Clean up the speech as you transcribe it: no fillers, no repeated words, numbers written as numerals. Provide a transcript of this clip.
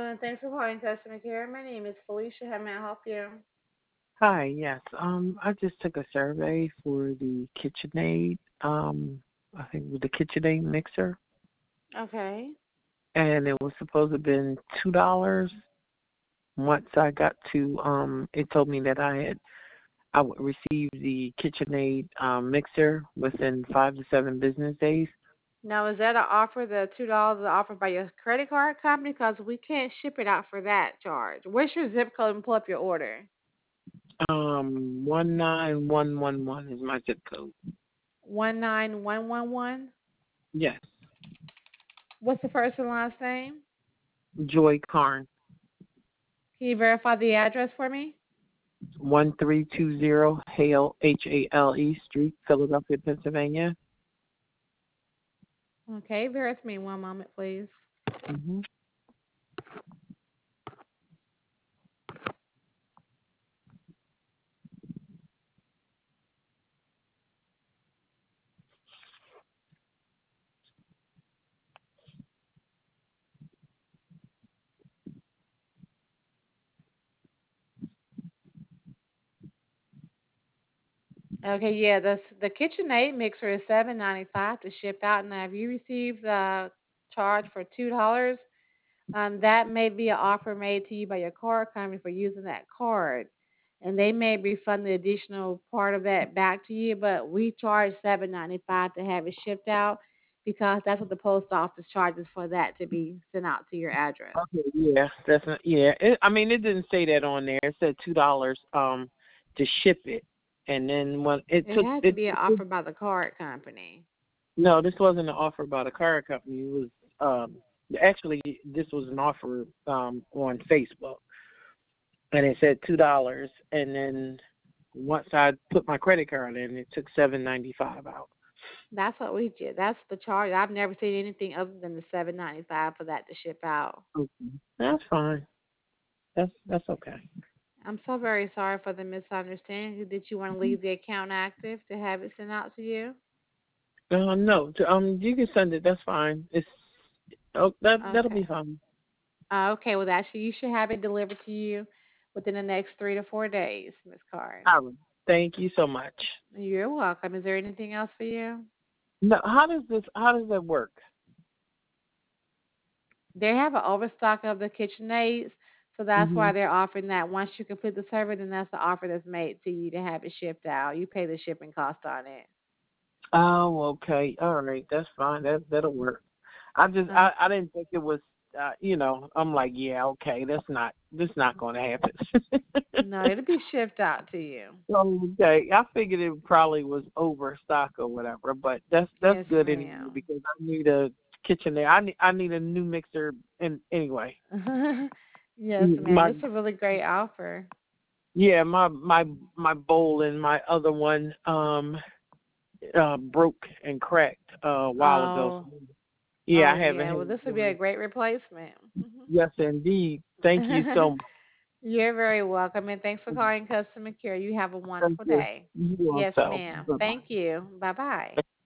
and thanks for calling customer care. My name is Felicia. How may I help you? Hi, yes. I just took a survey for the KitchenAid, I think with the KitchenAid mixer, Okay. and it was supposed to have been $2. Once I got to, it told me that I would receive the KitchenAid mixer within 5 to 7 business days. Now, is that an offer, the $2 offered by your credit card company? Because we can't ship it out for that charge. What's your zip code and pull up your order? 19111 is my zip code. 19111. Yes, What's the first and last name? Joy Carn, Can you verify the address for me? 1320 Hale Street, Philadelphia, Pennsylvania. Okay, bear with me one moment, please. hmm Okay, yeah, the KitchenAid mixer is 7.95 to ship out. Now, if you receive the charge for $2, that may be an offer made to you by your card company for using that card, and they may refund the additional part of that back to you. But we charge 7.95 to have it shipped out because that's what the post office charges for that to be sent out to your address. Okay, yeah, that's not, yeah. I mean, it didn't say that on there. It said $2 to ship it, and then when it It took has to it, be an it offer by the card company. no, this wasn't an offer by the car company. It was actually this was an offer on Facebook, and it said $2, and then once I put my credit card in, it took 7.95 out. That's what we did. That's the charge. I've never seen anything other than the 7.95 for that to ship out. Okay, that's fine. That's okay. I'm so very sorry for the misunderstanding. Did you want to leave the account active to have it sent out to you? No, you can send it. That's fine. It's that'll be Okay. fine. Okay, well, actually, you should have it delivered to you within the next 3 to 4 days, Miss Card. All right. Thank you so much. You're welcome. Is there anything else for you? No, how does that work? They have an overstock of the KitchenAids, so that's hmm why they're offering that. Once you complete the survey, then that's the offer that's made to you to have it shipped out. You pay the shipping cost on it. Oh, okay. All right. That's fine. That'll work. I Okay. didn't think it was I'm like, yeah, okay, that's not gonna happen. No, it'll be shipped out to you. Okay. I figured it probably was overstock or whatever, but that's Yes, good anyway ma'am. because I need a kitchen there. I need a new mixer and anyway. Yes, ma'am. My It's a really great offer. Yeah, my bowl and my other one broke and cracked a while ago. Oh, Yeah, oh I haven't yeah. had Well, this it would be a done. great replacement. Yes, indeed. Thank you so much. You're very welcome, and thanks for calling customer care. You have a Thank wonderful you. day. You Yes, also. ma'am. Bye Thank bye. you. Bye bye.